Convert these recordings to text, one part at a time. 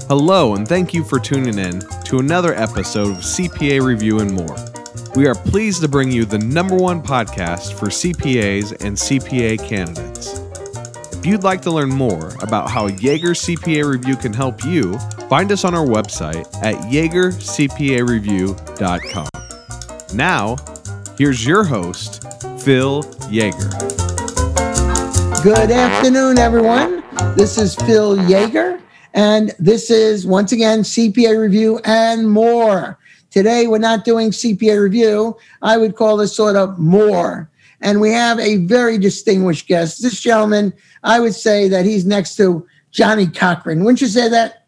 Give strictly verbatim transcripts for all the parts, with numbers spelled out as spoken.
Hello, and thank you for tuning in to another episode of C P A Review and More. We are pleased to bring you the number one podcast for C P As and C P A candidates. If you'd like to learn more about how Yeager C P A Review can help you, find us on our website at yeager c p a review dot com. Now, here's your host, Phil Yeager. Good afternoon, everyone. This is Phil Yeager, and this is, once again, C P A Review and More. Today, we're not doing C P A Review. I would call this sort of more. And we have a very distinguished guest. This gentleman, I would say that he's next to Johnny Cochran. Wouldn't you say that?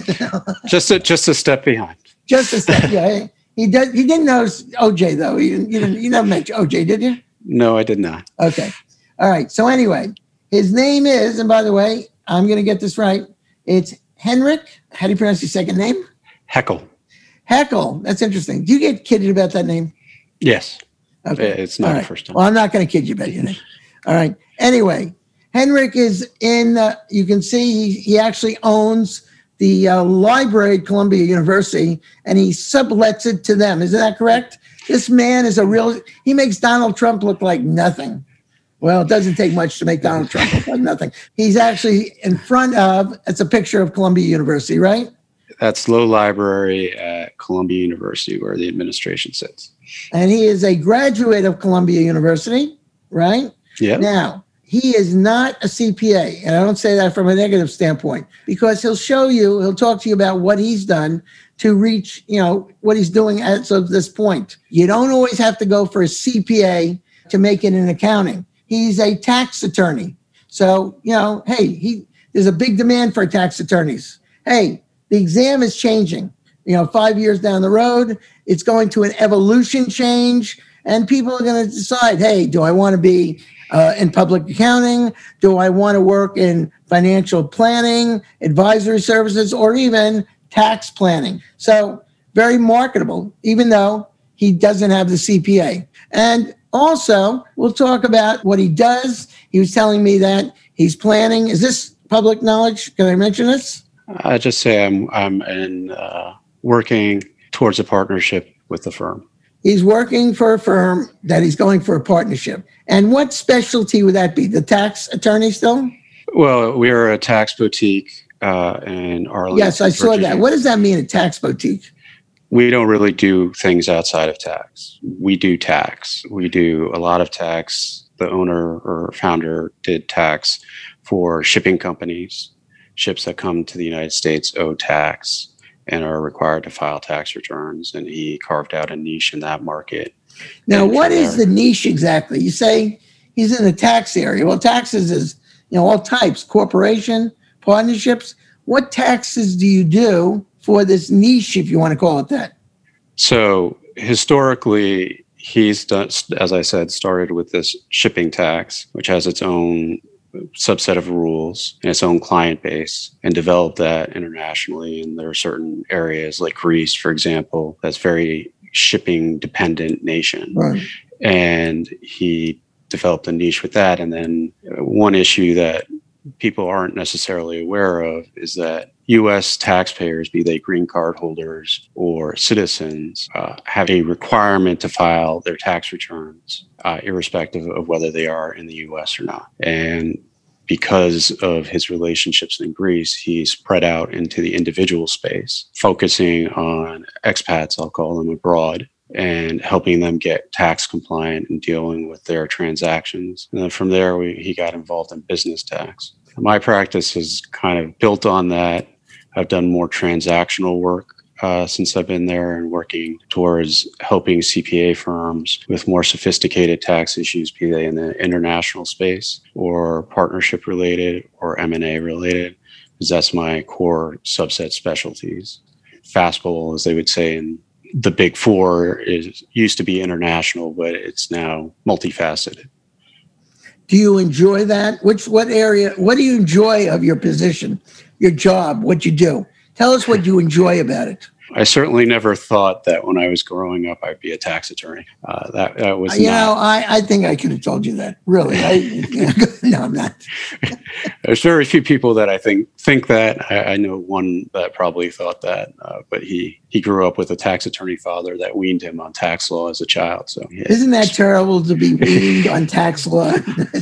just a just a step behind. Just a step, yeah. He does. He didn't know O J though. You, you didn't. You never met O J, did you? No, I did not. Okay. All right. So anyway, his name is, and by the way, I'm going to get this right. It's Henrik. How do you pronounce your second name? Heckle. Heckle. That's interesting. Do you get kidded about that name? Yes. Okay. It's not All right. the first time. Well, I'm not going to kid you about your name. All right. Anyway, Henrik is in. Uh, you can see he, he actually owns the uh, library at Columbia University, and he sublets it to them. Isn't that correct? This man is a real, he makes Donald Trump look like nothing. Well, it doesn't take much to make Donald Trump look like nothing. He's actually in front of, it's a picture of Columbia University, right? That's Low Library at Columbia University, where the administration sits. And he is a graduate of Columbia University, right? Yeah. Now, he is not a C P A, and I don't say that from a negative standpoint, because he'll show you, he'll talk to you about what he's done to reach, you know, what he's doing as of this point. You don't always have to go for a C P A to make it in accounting. He's a tax attorney. So, you know, hey, he there's a big demand for tax attorneys. Hey, the exam is changing. You know, five years down the road, it's going to an evolution change, and people are going to decide, hey, do I want to be Uh, in public accounting? Do I want to work in financial planning, advisory services, or even tax planning? So very marketable, even though he doesn't have the C P A. And also, we'll talk about what he does. He was telling me that he's planning. Is this public knowledge? Can I mention this? I just say I'm I'm in uh, working towards a partnership with the firm. He's working for a firm that he's going for a partnership. And what specialty would that be? The tax attorney still? Well, we are a tax boutique uh, in Arlington. Yes, I saw Virginia. that. What does that mean, a tax boutique? We don't really do things outside of tax. We do tax. We do a lot of tax. The owner or founder did tax for shipping companies. Ships that come to the United States owe tax and are required to file tax returns, and he carved out a niche in that market. Now, And what is there- the niche exactly? You say he's in the tax area. Well, taxes is, you know, all types, corporation, partnerships. What taxes do you do for this niche, if you want to call it that? So historically, he's done, as I said, started with this shipping tax, which has its own subset of rules and its own client base, and developed that internationally. And there are certain areas like Greece, for example, that's very shipping dependent nation. Right. And he developed a niche with that. And then one issue that people aren't necessarily aware of is that U S taxpayers, be they green card holders or citizens, uh, have a requirement to file their tax returns, uh, irrespective of whether they are in the U S or not. And because of his relationships in Greece, he's spread out into the individual space, focusing on expats, I'll call them, abroad, and helping them get tax compliant and dealing with their transactions. And then from there, we, he got involved in business tax. My practice is kind of built on that. I've done more transactional work uh, since I've been there, and working towards helping C P A firms with more sophisticated tax issues, be they in the international space or partnership related or M and A related, because that's my core subset specialties. Fastball, as they would say in the big four, is used to be international, but it's now multifaceted. Do you enjoy that? Which, what area, what do you enjoy of your position, your job, what you do? Tell us what you enjoy about it. I certainly never thought that when I was growing up, I'd be a tax attorney. Uh, that, that was You not. know, I, I think I could have told you that. Really. I, you know, no, I'm not. There's very few people that I think think that. I, I know one that probably thought that, uh, but he, he grew up with a tax attorney father that weaned him on tax law as a child. So yeah. Isn't that terrible to be weaned on tax law?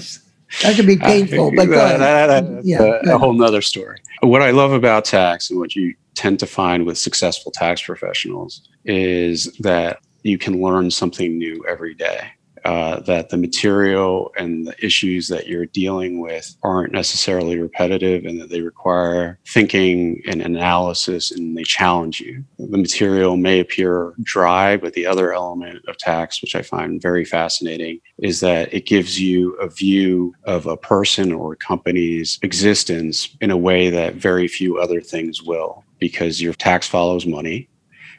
That could be painful, uh, but go ahead. That, that, that's yeah, a, a whole nother story. What I love about tax and what you tend to find with successful tax professionals is that you can learn something new every day. Uh, that the material and the issues that you're dealing with aren't necessarily repetitive, and that they require thinking and analysis, and they challenge you. The material may appear dry, but the other element of tax, which I find very fascinating, is that it gives you a view of a person or a company's existence in a way that very few other things will, because your tax follows money.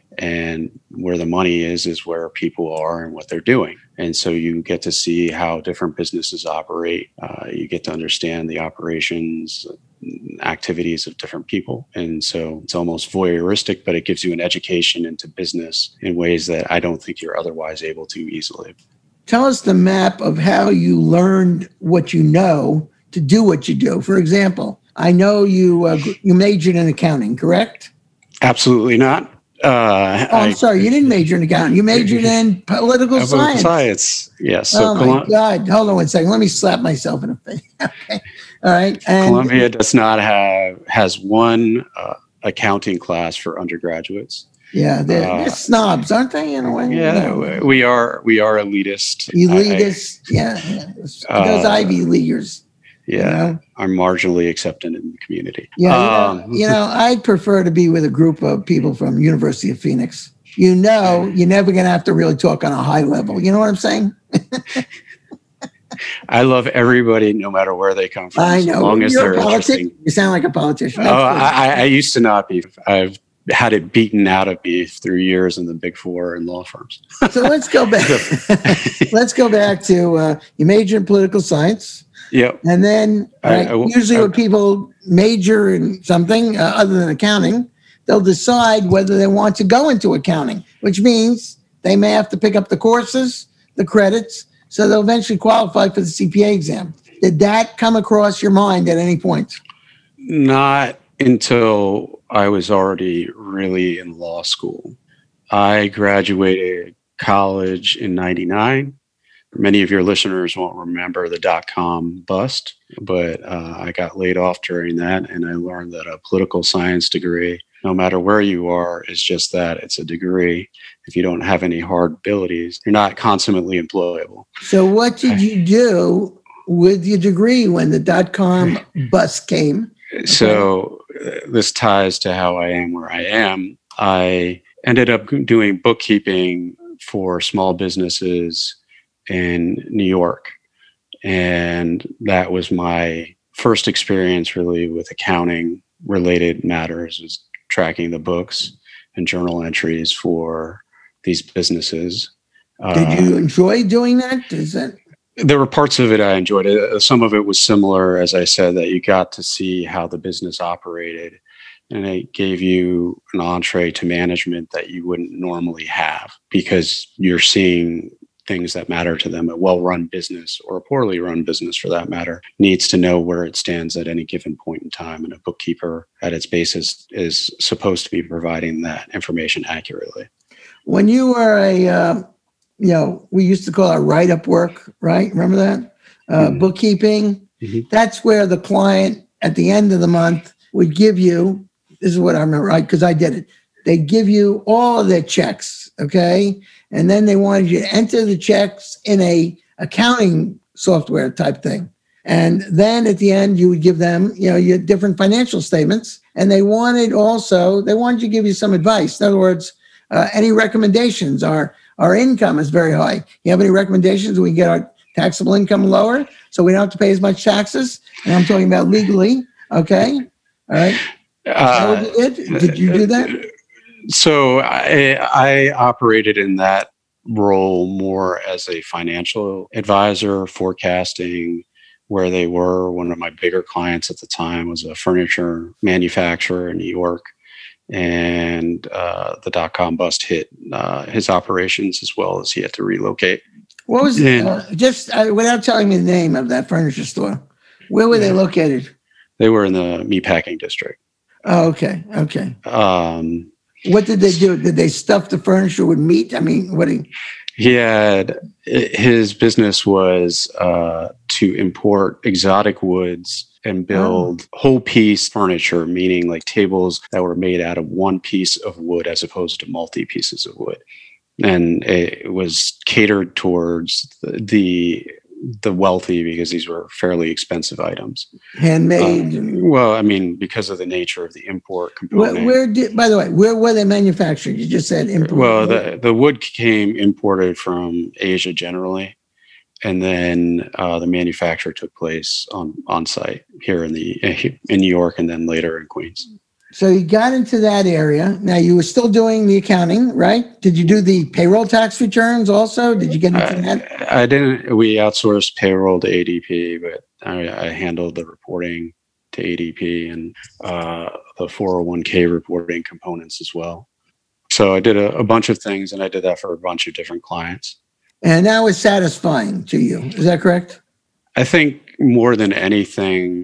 And where the money is, is where people are and what they're doing. And so you get to see how different businesses operate. Uh, you get to understand the operations, activities of different people. And so it's almost voyeuristic, but it gives you an education into business in ways that I don't think you're otherwise able to easily. Tell us the map of how you learned what you know to do what you do. For example, I know you uh, you majored in accounting, correct? Absolutely not. Uh, oh, I'm I, sorry. You didn't major in accounting. You majored in political political science. Science. Yes. So oh my Colum- God! Hold on one second. Let me slap myself in the face. Okay. All right. And Columbia does not have has one uh, accounting class for undergraduates. Yeah, they're, uh, they're snobs, aren't they? In a way. Yeah, no. we are. We are elitist. Elitist. I, yeah. yeah. Those uh, Ivy Leaguers. Yeah, you know? Are marginally accepted in the community. Yeah, um, you, know, you know, I'd prefer to be with a group of people from University of Phoenix. You know, you're never going to have to really talk on a high level. You know what I'm saying? I love everybody, no matter where they come from. I know. As long as you're they're a politic. interesting. You sound like a politician. That's oh, I, I used to not be. I've had it beaten out of me through years in the Big Four and law firms. So let's go back. let's go back to uh, you major in political science. Yep. And then right, I, I, usually I, when people major in something uh, other than accounting, they'll decide whether they want to go into accounting, which means they may have to pick up the courses, the credits, so they'll eventually qualify for the C P A exam. Did that come across your mind at any point? Not until I was already really in law school. I graduated college in ninety-nine. Many of your listeners won't remember the dot-com bust, but uh, I got laid off during that, and I learned that a political science degree, no matter where you are, is just that. It's a degree. If you don't have any hard abilities, you're not consummately employable. So what did you do with your degree when the dot-com bust came? Okay. So uh, this ties to how I am where I am. I ended up doing bookkeeping for small businesses in New York. And that was my first experience really with accounting related matters, was tracking the books and journal entries for these businesses. Did you uh, enjoy doing that? Is that? There were parts of it I enjoyed. It. Some of it was similar, as I said, that you got to see how the business operated. And it gave you an entree to management that you wouldn't normally have, because you're seeing things that matter to them. A well-run business, or a poorly run business for that matter, needs to know where it stands at any given point in time. And a bookkeeper at its basis is supposed to be providing that information accurately. When you were a, uh, you know, we used to call our write-up work, right? Remember that? Uh, mm-hmm. Bookkeeping. Mm-hmm. That's where the client at the end of the month would give you, this is what I remember, right? Because I did it. They'd give you all of their checks, okay? And then they wanted you to enter the checks in a accounting software type thing. And then at the end, you would give them, you know, your different financial statements. And they wanted also, they wanted you to give you some advice. In other words, uh, any recommendations? Our, our income is very high. You have any recommendations? We can get our taxable income lower so we don't have to pay as much taxes. And I'm talking about legally, okay? All right. Uh, did? did you do that? So I, I operated in that role more as a financial advisor, forecasting where they were. One of my bigger clients at the time was a furniture manufacturer in New York. and uh, the dot com bust hit uh, his operations as well as he had to relocate. What was And- uh, just uh, without telling me the name of that furniture store? Where were they located? They were in the meatpacking district. Oh, okay, okay. Um, What did they do? Did they stuff the furniture with meat? I mean, what? Do you, he had his business was uh, to import exotic woods and build oh. whole piece furniture, meaning like tables that were made out of one piece of wood as opposed to multi pieces of wood. And it was catered towards the, the the wealthy because these were fairly expensive items. Handmade. Uh, well, I mean, because of the nature of the import component. Where, where did, by the way, where were they manufactured? You just said import. Well, the, the wood came imported from Asia generally. And then uh, the manufacture took place on, on site here in the in New York and then later in Queens. So you got into that area. Now you were still doing the accounting, right? Did you do the payroll tax returns also? Did you get into I, that? I didn't. We outsourced payroll to A D P, but I, I handled the reporting to A D P and uh, the four oh one k reporting components as well. So I did a, a bunch of things, and I did that for a bunch of different clients. And that was satisfying to you. Is that correct? I think more than anything,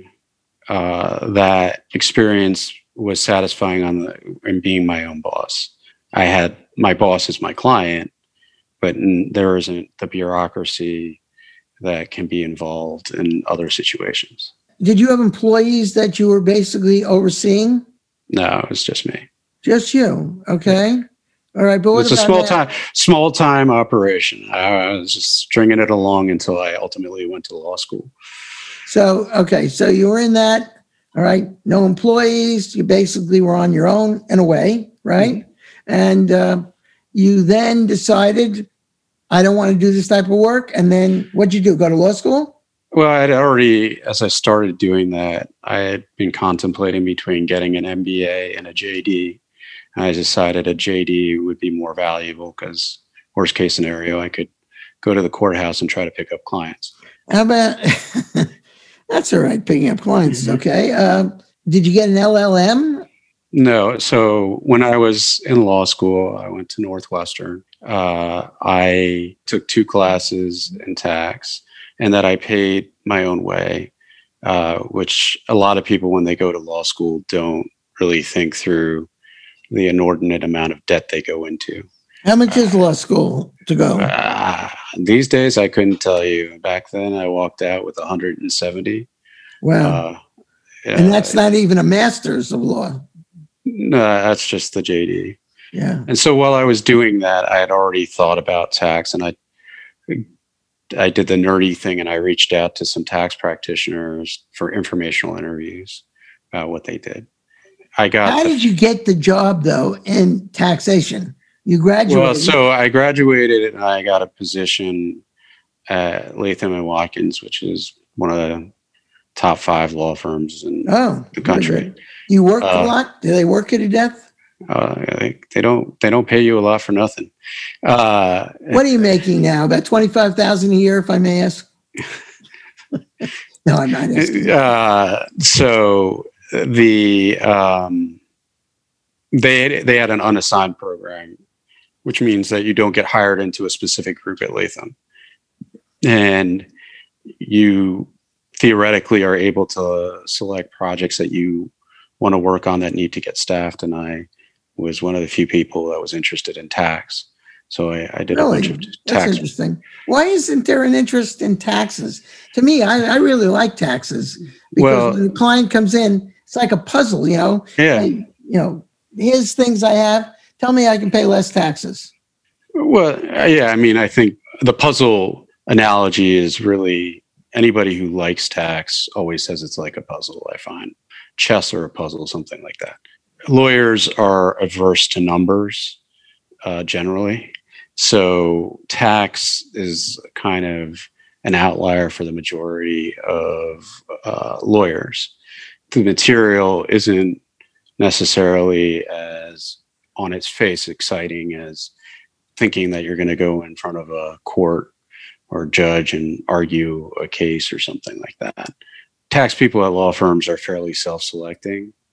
uh, that experience was satisfying on the in being my own boss. I had my boss as my client, but n- there isn't the bureaucracy that can be involved in other situations. Did you have employees that you were basically overseeing? No, it was just me. Just you. Okay. All right. But what It's a about small that? time, small time operation. I was just stringing it along until I ultimately went to law school. So, okay. So you were in that. All right. No employees. You basically were on your own in a way, right? Mm-hmm. And uh, you then decided, I don't want to do this type of work. And then what'd you do? Go to law school? Well, I had already, as I started doing that, I had been contemplating between getting an M B A and a J D. And I decided a J D would be more valuable because worst case scenario, I could go to the courthouse and try to pick up clients. How about... That's all right, picking up clients. Okay. Uh, did you get an L L M? No. So when I was in law school, I went to Northwestern. Uh, I took two classes in tax and that I paid my own way, uh, which a lot of people, when they go to law school, don't really think through the inordinate amount of debt they go into. How much is law school to go? Uh, these days, I couldn't tell you. Back then, I walked out with one hundred seventy. Wow. Uh, and that's not even a master's of law. No, that's just the J D. Yeah. And so while I was doing that, I had already thought about tax, and I, I did the nerdy thing, and I reached out to some tax practitioners for informational interviews about what they did. I got. How the, did you get the job though in taxation? You graduated. Well, so I graduated and I got a position at Latham and Watkins, which is one of the top five law firms in oh, the country. You worked uh, a lot? Do they work you to death? Uh, they, they don't. They don't pay you a lot for nothing. Uh, what are you making now? About twenty-five thousand a year, if I may ask. No, I'm not asking. Uh, so the um, they they had an unassigned program, which means that you don't get hired into a specific group at Latham. And you theoretically are able to select projects that you want to work on that need to get staffed. And I was one of the few people that was interested in tax. So I, I did really? a bunch of tax. That's interesting. Why isn't there an interest in taxes? To me, I, I really like taxes because well, when the client comes in, it's like a puzzle, you know? Yeah. Hey, you know, here's things I have. Tell me I can pay less taxes. Well, yeah, I mean, I think the puzzle analogy is really anybody who likes tax always says it's like a puzzle, I find. Chess or a puzzle, something like that. Lawyers are averse to numbers uh, generally. So tax is kind of an outlier for the majority of uh, lawyers. The material isn't necessarily as on its face exciting as thinking that you're going to go in front of a court or judge and argue a case or something like that. Tax people at law firms are fairly self-selecting.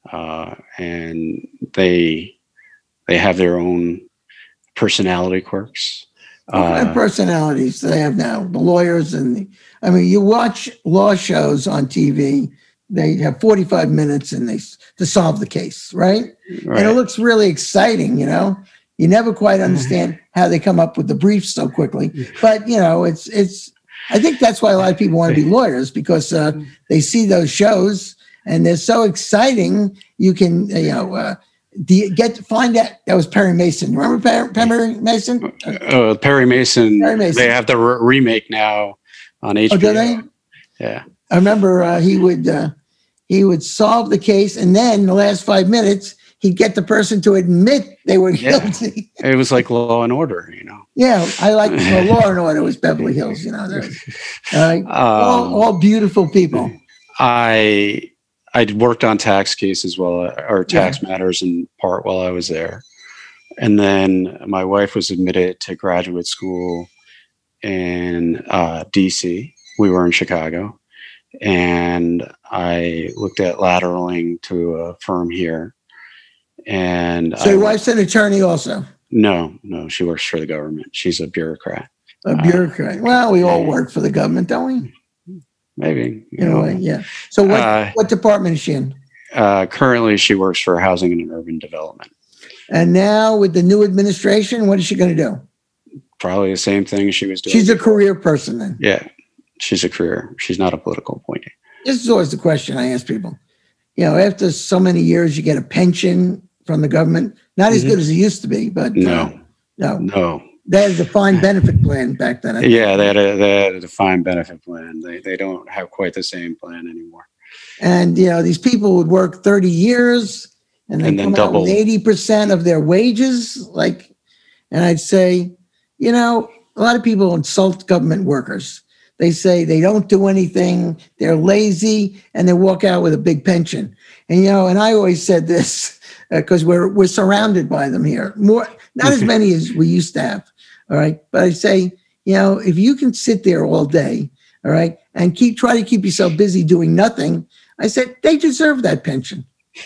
uh, and they they have their own personality quirks. What kind of Uh, personalities do they have now? The lawyers and the, I mean, you watch law shows on T V. They have forty-five minutes and they to solve the case, right? right. And it looks really exciting. You know, you never quite understand how they come up with the briefs so quickly. But you know, it's it's. I think that's why a lot of people want to be lawyers, because uh, they see those shows and they're so exciting. You can, you know. Uh, Do you get to find out that was Perry Mason? Remember Perry, Perry Mason? Uh, Perry Mason? Perry Mason. They have the re- remake now on H B O. Oh, do they? Yeah. I remember uh, he would uh, he would solve the case, and then the last five minutes he'd get the person to admit they were Yeah. guilty. It was like Law and Order, you know. Yeah, I like well, Law and Order was Beverly Hills. You know, that was, uh, Um, all, all beautiful people. I I worked on tax cases while I- or tax matters in part while I was there, and then my wife was admitted to graduate school in uh, D C. We were in Chicago, and I looked at lateraling to a firm here. And So I, your wife's an attorney, also no, no, she works for the government. She's a bureaucrat. a bureaucrat. Well, we all work for the government, don't we? Maybe. you In a know. way, yeah. So what Uh, what department is she in? Uh, currently, she works for Housing and Urban Development. And now with the new administration, what is she going to do? Probably the same thing she was doing. She's a before. career person then. Yeah, she's a career. She's not a political appointee. This is always the question I ask people. You know, after so many years, you get a pension from the government. Not as Mhm. good as it used to be, but uh, No, no, no. they had a defined benefit plan back then. I think. Yeah, they had a, they had a defined benefit plan. They they don't have quite the same plan anymore. And you know, these people would work thirty years and they And then come out with double. eighty percent of their wages. Like, and I'd say, you know, a lot of people insult government workers. They say they don't do anything, they're lazy, and they walk out with a big pension. And you know, and I always said this because uh, we're we're surrounded by them here. More, not as many as we used to have. All right, but I say, you know, if you can sit there all day, all right, and keep try to keep yourself busy doing nothing, I said they deserve that pension.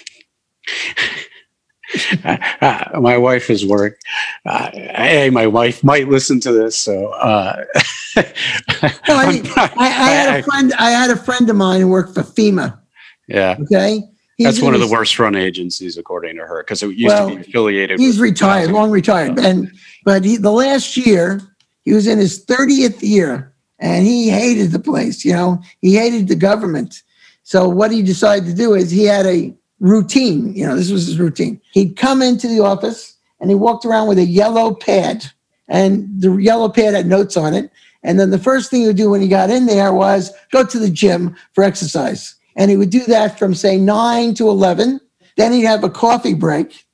uh, my wife has worked. Uh, hey, my wife might listen to this, so. Uh, No, I, I, I had a friend. I had a friend of mine who worked for FEMA. Yeah, Okay, he's that's one of the his, worst run agencies, according to her, because it used Well, to be affiliated. He's with retired, housing. long retired, and but he, the last year he was in his thirtieth year, and he hated the place. You know, he hated the government. So what he decided to do is he had a routine. You know, this was his routine. He'd come into the office and he walked around with a yellow pad, and the yellow pad had notes on it. And then the first thing he would do when he got in there was go to the gym for exercise. And he would do that from, say, nine to eleven. Then he'd have a coffee break.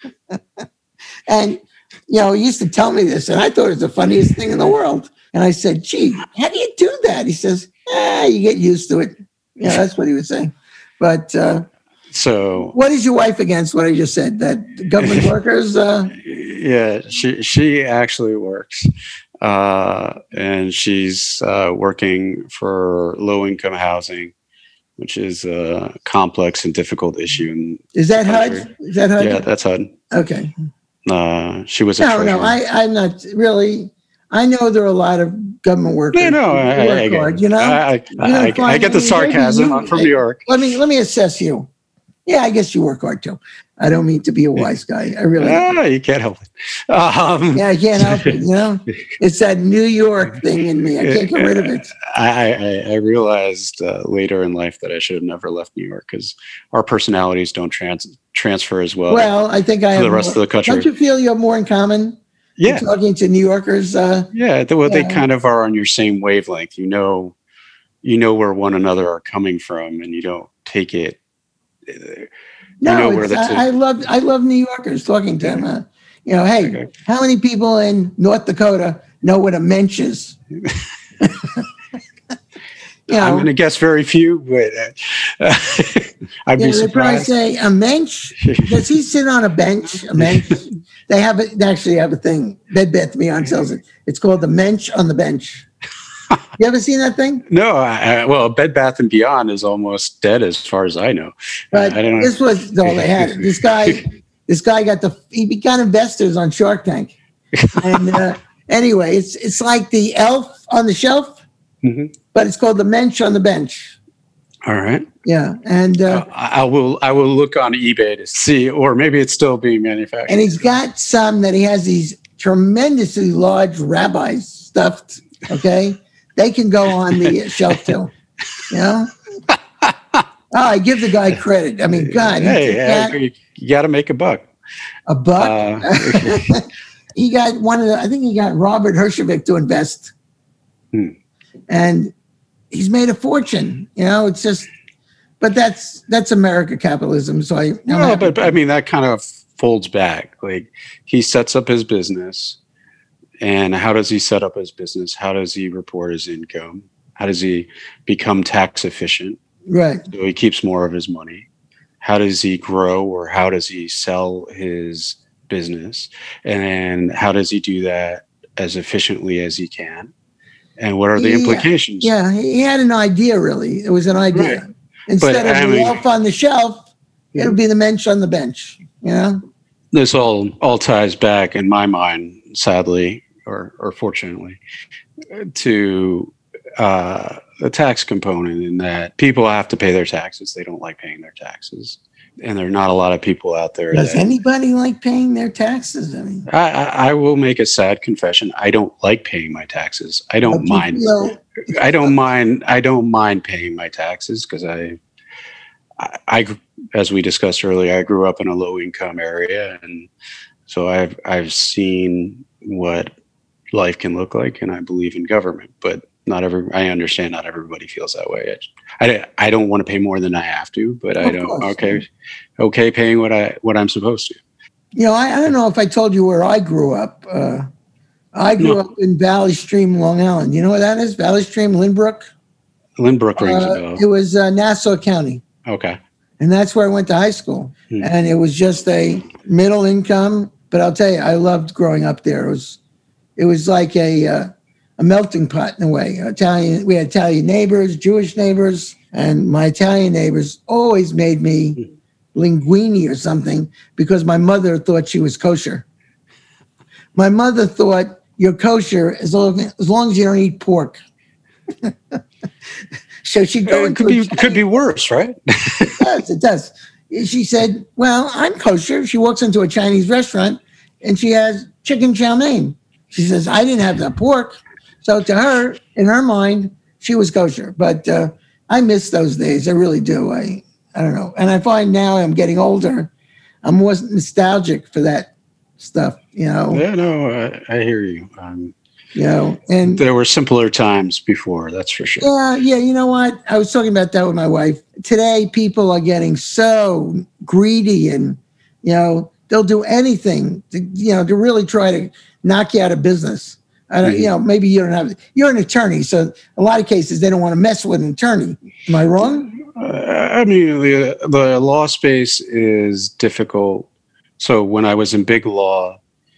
And, you know, he used to tell me this, and I thought it was the funniest thing in the world. And I said, gee, how do you do that? He says, ah, you get used to it. Yeah, that's what he would say. But uh, So what is your wife against what I just said? That government workers? Uh, yeah, she she actually works, uh, and she's uh, working for low income housing, which is a complex and difficult issue. In is that H U D? country. Is that H U D? Yeah, that's H U D. Okay. Uh, she was a No, no, treasurer. I, I'm not really. I know there are a lot of government workers No, no, who I, work I, I, hard, you know? I, I, gonna I, I find- get the maybe sarcasm. you- I'm from New York. Let me let me assess you. Yeah, I guess you work hard too. I don't mean to be a wise guy. I really don't. Ah, you can't help it. Um, Yeah, I can't help it, you know? It's that New York thing in me. I can't get rid of it. I, I, I realized uh, later in life that I should have never left New York because our personalities don't trans- transfer as well. Well, I think I to have the rest more, of the country. Don't you feel you have more in common? yeah, Talking to New Yorkers. Uh, yeah. They, well, they Yeah. kind of are on your same wavelength. You know, you know where one another are coming from, and you don't take it. uh, no, know where it's- that's I, I love I love New Yorkers talking to them. Uh, you know, hey, Okay. how many people in North Dakota know what a mensch is? you know, I'm going to guess very few, but uh, I'd yeah, be they probably surprised. say a mensch. Does he sit on a bench? A mensch. They have it. They actually have a thing. Bed Bath Beyond sells it. It's called the mensch on the bench. You ever seen that thing? No, I, I, well, Bed Bath and Beyond is almost dead as far as I know. But I don't know. this was all they had. This guy, this guy got the he got investors on Shark Tank, and uh, anyway, it's it's like the Elf on the Shelf, Mhm. but it's called the Mensch on the Bench. All right. Yeah, and uh, I, I will. I will look on eBay to see, or maybe it's still being manufactured. and he's got some that he has these tremendously large rabbis stuffed. Okay, they can go on the shelf too. You know. Oh, I give the guy credit. I mean, God, he hey, took hey, that, you, you got to make a buck. a buck. Uh, He got one of the, I think he got Robert Herjavec to invest. Hmm. And he's made a fortune. You know, it's just, but that's, that's America capitalism. So I, I'm no, happy. but, but I mean, that kind of folds back. Like he sets up his business, and how does he set up his business? How does he report his income? How does he become tax efficient? Right. So he keeps more of his money. How does he grow, or how does he sell his business? And how does he do that as efficiently as he can? And what are the Yeah. implications? Yeah. He had an idea, really. It was an idea. Right. Instead But, of I the mean- elf on the shelf, it would be the Mensch on the bench. You know? This all all ties back, in my mind, sadly or or fortunately, to uh, the tax component, in that people have to pay their taxes. They don't like paying their taxes, and there are not a lot of people out there. Does that, anybody like paying their taxes? I mean, I, I, I will make a sad confession. I don't like paying my taxes. I don't but you mind. feel- I don't mind. I don't mind paying my taxes because I, I, I, as we discussed earlier, I grew up in a low income area, and so I've I've seen what life can look like, and I believe in government. But not every. I understand not everybody feels that way. I, I, I don't want to pay more than I have to, but I Of don't. course. Okay, okay, paying what I what I'm supposed to. You know, I, I don't know if I told you where I grew up. Uh, I grew No. up in Valley Stream, Long Island. You know where that is? Valley Stream, Lynbrook. Lynbrook rings a Uh, bell. it was uh, Nassau County, Okay. and that's where I went to high school. Hmm. And it was just a middle income. But I'll tell you, I loved growing up there. It was, it was like a uh, a melting pot in a way. Italian, we had Italian neighbors, Jewish neighbors, and my Italian neighbors always made me linguine or something because my mother thought she was kosher. My mother thought you're kosher as long as, long as you don't eat pork. So she'd go It into could a be could be worse, right? It does. It does. She said, well, I'm kosher. She walks into a Chinese restaurant and she has chicken chow mein. She says, I didn't have the pork. So to her, in her mind, she was kosher. But uh, I miss those days. I really do. I, I don't know. And I find now I'm getting older, I'm more nostalgic for that stuff, you know, Yeah, no, I, I hear you. Um, you know, and there were simpler times before, that's for sure. yeah, yeah. You know what? I was talking about that with my wife. Today, people are getting so greedy, and you know they'll do anything to you know to really try to knock you out of business. I don't, you know, maybe you don't have. You're an attorney, so a lot of cases they don't want to mess with an attorney. Am I wrong? Uh, I mean, the, the law space is difficult. So when I was in big law,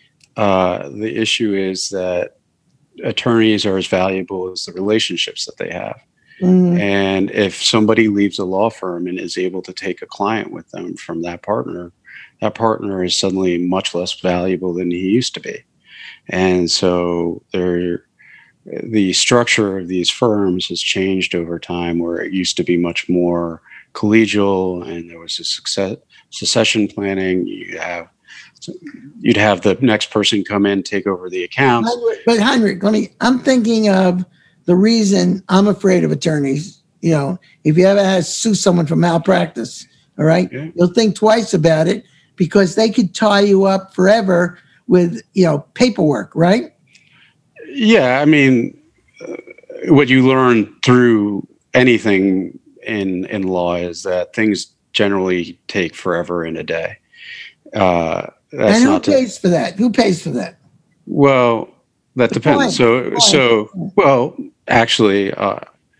uh, the issue is that attorneys are as valuable as the relationships that they have. Mm, And if somebody leaves a law firm and is able to take a client with them from that partner, that partner is suddenly much less valuable than he used to be. And so there, the structure of these firms has changed over time, where it used to be much more collegial, and there was a success, succession planning. You have you'd have the next person come in, take over the accounts. Heinrich- but Heinrich, let me. I'm thinking of the reason I'm afraid of attorneys. You know, if you ever have to sue someone for malpractice, all right, Yeah. you'll think twice about it because they could tie you up forever with you know paperwork, right? Yeah, I mean, uh, what you learn through anything in in law is that things generally take forever in a day. Uh, that's and who not to, pays for that? Who pays for that? well, that The depends. client. So, Client. so well, actually, uh,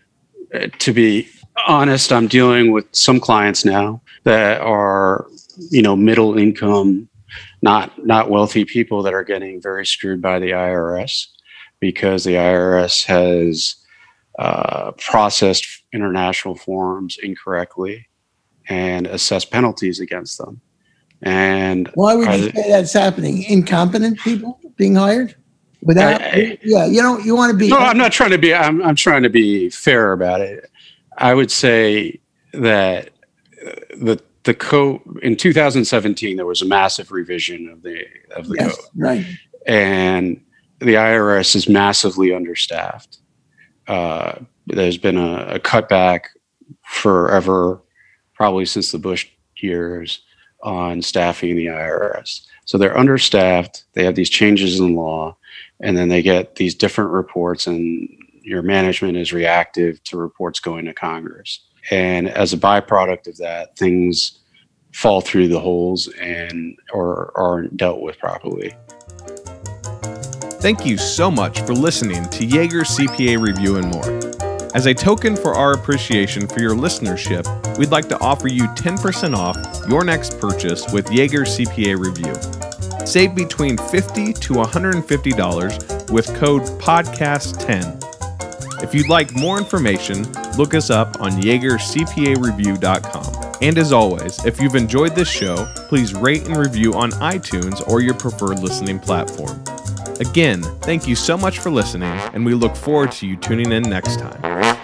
to be honest, I'm dealing with some clients now that are, you know, middle income, not not wealthy people that are getting very screwed by the I R S because the I R S has uh, processed international forms incorrectly and assess penalties against them. And why would you I, say that's happening? Incompetent people being hired without? I, I, yeah, you know, you want to be. No, I'm not trying to be. I'm I'm trying to be fair about it. I would say that the the code in two thousand seventeen there was a massive revision of the of the Yes, code, right. and the I R S is massively understaffed. Uh, there's been a, a cutback forever, probably since the Bush years, on staffing the I R S. So they're understaffed. They have these changes in law, and then they get these different reports, and your management is reactive to reports going to Congress. And as a byproduct of that, things fall through the holes and or aren't dealt with properly. Thank you so much for listening to Yeager C P A Review and More. As a token for our appreciation for your listenership, we'd like to offer you ten percent off your next purchase with Yeager C P A Review. Save between fifty dollars to one hundred fifty dollars with code podcast ten. If you'd like more information, look us up on Yeager C P A Review dot com. And as always, if you've enjoyed this show, please rate and review on iTunes or your preferred listening platform. Again, thank you so much for listening, and we look forward to you tuning in next time.